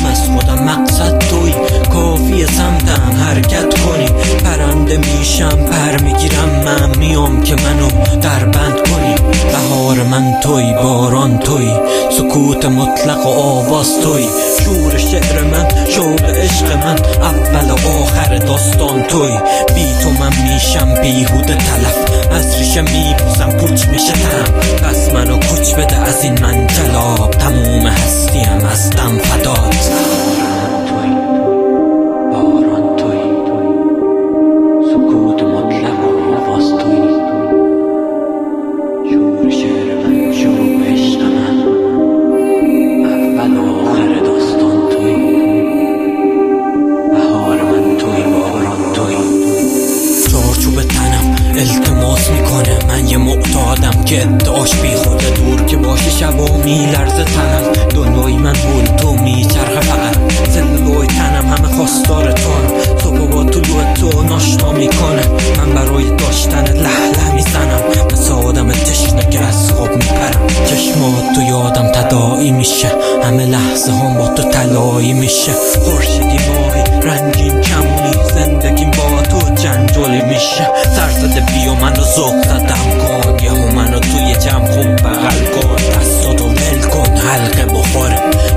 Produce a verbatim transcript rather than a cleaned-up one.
از خودم مقصد توی، کافی سمتم حرکت کنی. پرنده میشم پر میگیرم من، میام که منو در بند کنی. بهار من توی، باران توی، سکوت مطلق و آواز توی. شور شعر من، شوق عشق من، اول و آخر داستان توی. بی تو من میشم بیهوده تلف، از ریشه میپوسم پوچ میشه تنم. پس منو کوچ بده از این منجلاب، تموم هستیم از دم فدات. باران توی، سکوت مطلق و آواز توی. شور شعر من، شوق عشق من، اول و آخر داستان توی. بهار من توی، باران توی. چارچوب تنم التماس میکنه، من یه معتادم که ادعاش بی خوده. دور که باشه شبا میلرزه تنم، دنیای من بول تو میچرخه فقط. زندگای تنم همه خواستار تو هم، صبح با طلوع تو ناشتا میکنه. من برای داشتن له له میزنم، مثل آدم تشنه که از خواب میپرم. چشمات تو یادم تداعی میشه، همه لحظه هم با تو تلایی میشه. خورشیدی ماهی رنگین کمونی، زندگیم با تو جنجالی میشه. سرزده بیا منو ذوق زدم کن، یهو منو توی جمع خوب بغل کن. دستاتو ول کن حلقه بخوره،